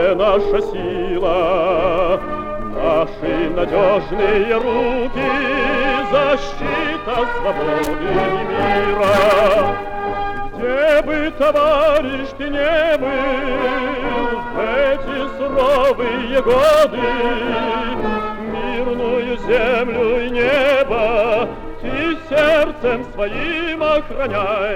где наша сила, наши надежные руки, защита свободы и мира. Где бы, товарищ, ты не был в эти суровые годы, мирную землю и небо ты сердцем своим охраняй.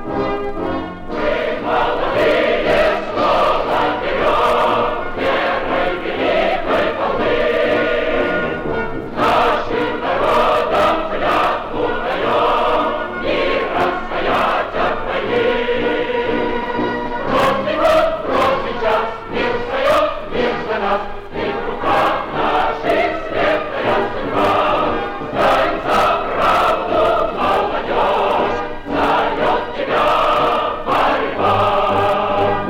Мы молодые, снова вперед, первой великой волны, нашим народам клятву даем, мир отстоять от войны. Грозный год, грозный час, мир встает, мир за нас, и в руках наших светлая судьба. Стань за правду, молодежь, зовет тебя борьба.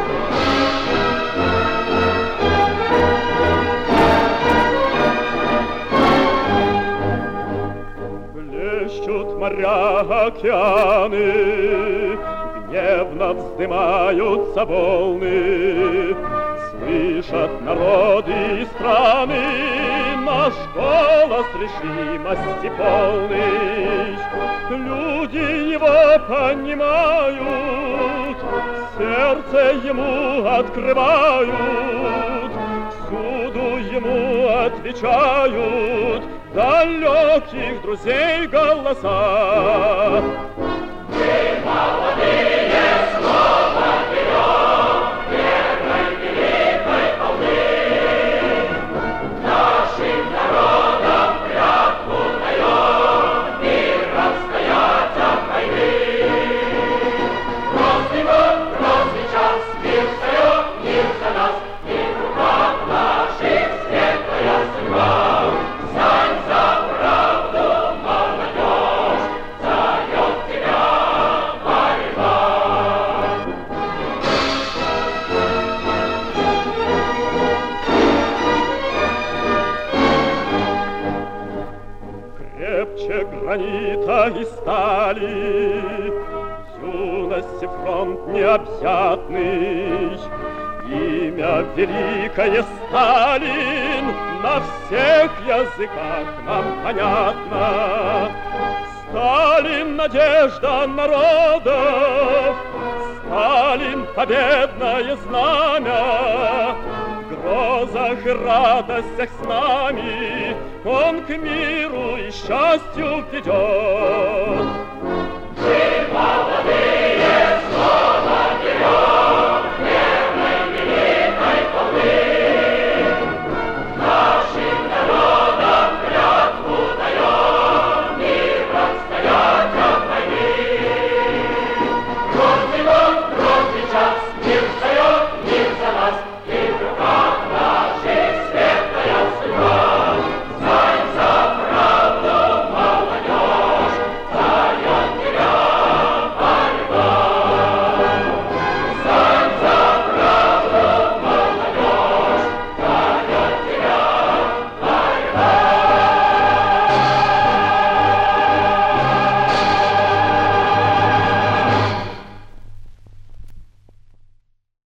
Плещут моря, океаны, гневно вздымаются волны, слышат народы и страны наш голос решимости полный. Люди его понимают, сердце ему открывают, всюду ему отвечают далеких друзей голоса. Мы молодые, снова вперед, первой великой волны, нашим народам клятву даем, мир отстоять от войны. Грозный год, грозный час, мир встает, мир за нас, и в руках наших светлая судьба. Стань за правду, молодежь, зовет тебя борьба. Крепче гранита и стали, юности фронт необъятный, имя великое Сталин на всех языках нам понятно. Сталин — надежда народов, Сталин — победное знамя. В грозах и радостях с нами он к миру и счастью ведет. Мы молодые, снова